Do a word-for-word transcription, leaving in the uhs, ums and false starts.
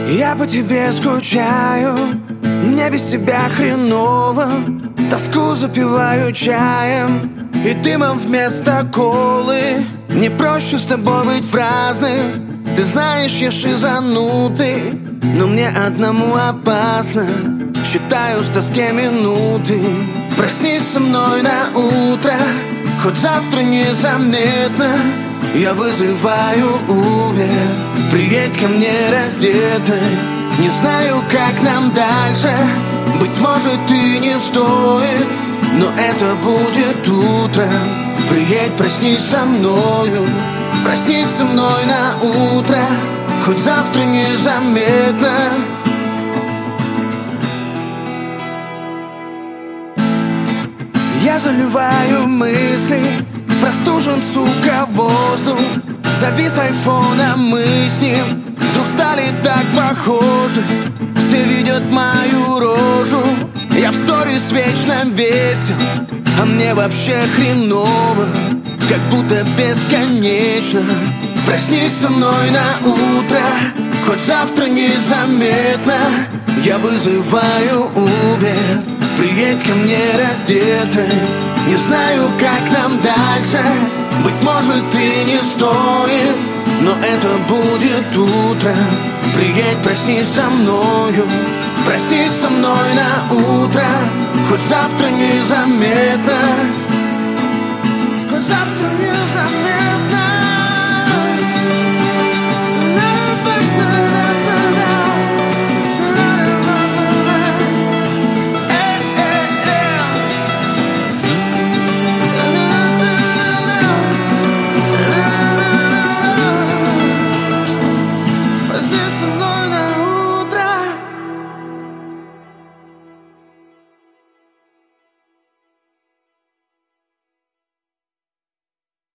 Я по тебе скучаю, мне без тебя хреново. Тоску запиваю чаем и дымом вместо колы. Мне проще с тобой быть в разных. Ты знаешь, я шизанутый, но мне одному опасно. Считаю в тоске минуты. Проснись со мной на утро, хоть завтра незаметно. Я вызываю Uber, приедь ко мне раздетой. Не знаю, как нам дальше, быть может и не стоит, но это будет утро. Приедь, проснись со мною, проснись со мной на утро, хоть завтра незаметно. Я заливаю мысли, простужен, сука, воздух. Завис айфоном, мы с ним вдруг стали так похожи. Все видят мою рожу, я в сторис вечно весел, а мне вообще хреново, как будто бесконечно. Проснись со мной на утро, хоть завтра незаметно. Я вызываю Uber, приедь ко мне раздетой. Не знаю, как нам дальше, быть может и не стоит, но это будет утро. Приедь, проснись со мною, проснись со мной на утро, хоть завтра незаметно.